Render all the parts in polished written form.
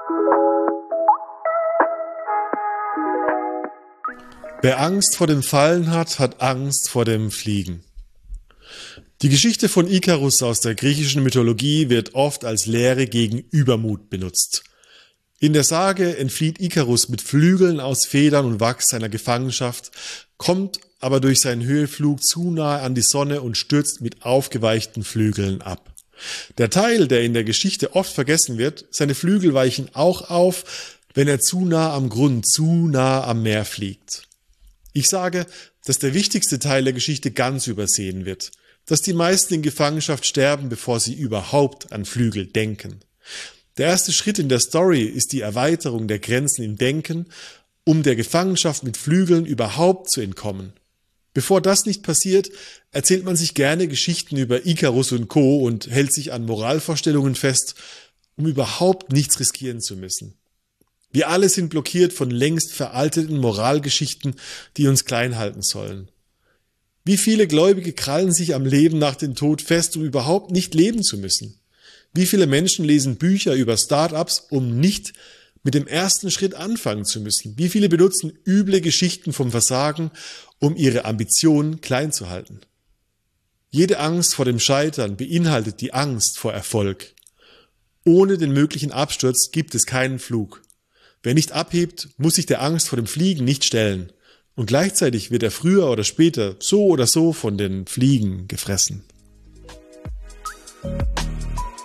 Wer Angst vor dem Fallen hat, hat Angst vor dem Fliegen. Die Geschichte von Ikarus aus der griechischen Mythologie wird oft als Lehre gegen Übermut benutzt. In der Sage entflieht Ikarus mit Flügeln aus Federn und Wachs seiner Gefangenschaft, kommt aber durch seinen Höhenflug zu nahe an die Sonne und stürzt mit aufgeweichten Flügeln ab. Der Teil, der in der Geschichte oft vergessen wird, seine Flügel weichen auch auf, wenn er zu nah am Grund, zu nah am Meer fliegt. Ich sage, dass der wichtigste Teil der Geschichte ganz übersehen wird, dass die meisten in Gefangenschaft sterben, bevor sie überhaupt an Flügel denken. Der erste Schritt in der Story ist die Erweiterung der Grenzen im Denken, um der Gefangenschaft mit Flügeln überhaupt zu entkommen. Bevor das nicht passiert, erzählt man sich gerne Geschichten über Ikarus und Co. und hält sich an Moralvorstellungen fest, um überhaupt nichts riskieren zu müssen. Wir alle sind blockiert von längst veralteten Moralgeschichten, die uns klein halten sollen. Wie viele Gläubige krallen sich am Leben nach dem Tod fest, um überhaupt nicht leben zu müssen? Wie viele Menschen lesen Bücher über Start-ups, um nicht mit dem ersten Schritt anfangen zu müssen? Wie viele benutzen üble Geschichten vom Versagen, um ihre Ambitionen klein zu halten? Jede Angst vor dem Scheitern beinhaltet die Angst vor Erfolg. Ohne den möglichen Absturz gibt es keinen Flug. Wer nicht abhebt, muss sich der Angst vor dem Fliegen nicht stellen. Und gleichzeitig wird er früher oder später so oder so von den Fliegen gefressen.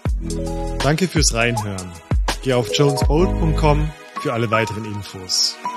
Danke fürs Reinhören. Geh auf jonesbold.com für alle weiteren Infos.